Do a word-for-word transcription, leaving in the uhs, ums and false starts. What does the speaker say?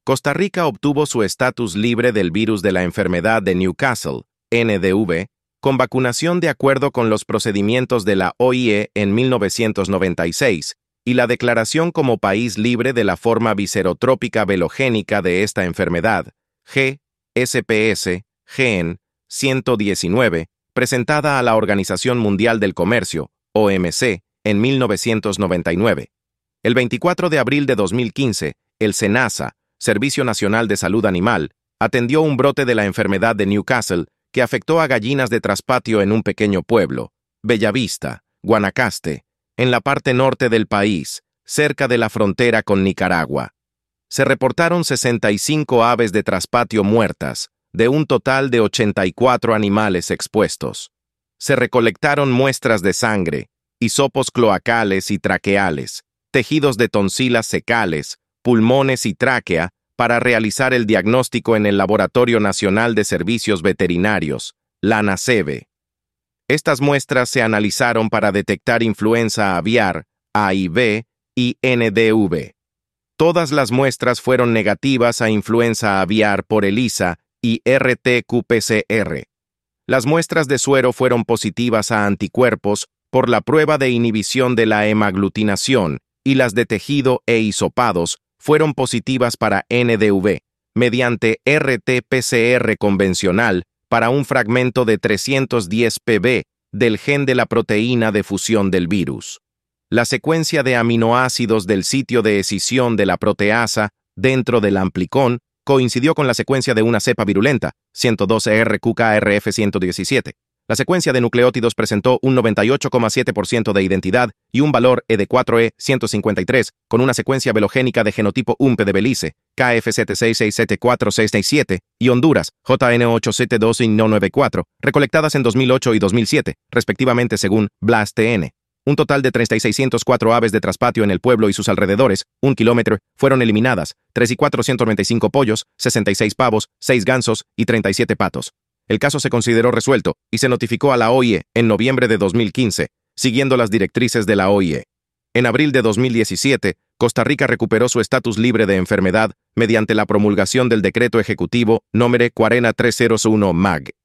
Costa Rica obtuvo su estatus libre del virus de la enfermedad de Newcastle, N D V, con vacunación de acuerdo con los procedimientos de la O I E en mil novecientos noventa y seis, y la declaración como país libre de la forma viserotrópica velogénica de esta enfermedad, G S P S G N ciento diecinueve, presentada a la Organización Mundial del Comercio, O M C, en mil novecientos noventa y nueve. El veinticuatro de abril de dos mil quince, el SENASA, Servicio Nacional de Salud Animal, atendió un brote de la enfermedad de Newcastle que afectó a gallinas de traspatio en un pequeño pueblo, Bellavista, Guanacaste, en la parte norte del país, cerca de la frontera con Nicaragua. Se reportaron sesenta y cinco aves de traspatio muertas, de un total de ochenta y cuatro animales expuestos. Se recolectaron muestras de sangre, hisopos cloacales y traqueales, tejidos de tonsilas secales, pulmones y tráquea para realizar el diagnóstico en el Laboratorio Nacional de Servicios Veterinarios, la NACEVE. Estas muestras se analizaron para detectar influenza aviar, A I V y N D V. Todas las muestras fueron negativas a influenza aviar por ELISA y R T Q P C R. Las muestras de suero fueron positivas a anticuerpos por la prueba de inhibición de la hemaglutinación y las de tejido e hisopados fueron positivas para N D V, mediante R T P C R convencional para un fragmento de trescientos diez P B del gen de la proteína de fusión del virus. La secuencia de aminoácidos del sitio de escisión de la proteasa dentro del amplicón coincidió con la secuencia de una cepa virulenta, ciento doce R Q K R F ciento diecisiete. La secuencia de nucleótidos presentó un noventa y ocho coma siete por ciento de identidad y un valor E D cuatro E ciento cincuenta y tres, con una secuencia velogénica de genotipo U M P de Belice, K F siete seis seis siete cuatro seis seis siete, y Honduras, J N ocho siete dos I N O nueve cuatro, recolectadas en dos mil ocho y dos mil siete, respectivamente según BLAST-T N. Un total de tres mil seiscientos cuatro aves de traspatio en el pueblo y sus alrededores, un kilómetro, fueron eliminadas, tres mil cuatrocientos noventa y cinco pollos, sesenta y seis pavos, seis gansos y treinta y siete patos. El caso se consideró resuelto y se notificó a la O I E en noviembre de dos mil quince, siguiendo las directrices de la O I E. En abril de dos mil diecisiete, Costa Rica recuperó su estatus libre de enfermedad mediante la promulgación del Decreto Ejecutivo número cuatro mil trescientos uno M A G.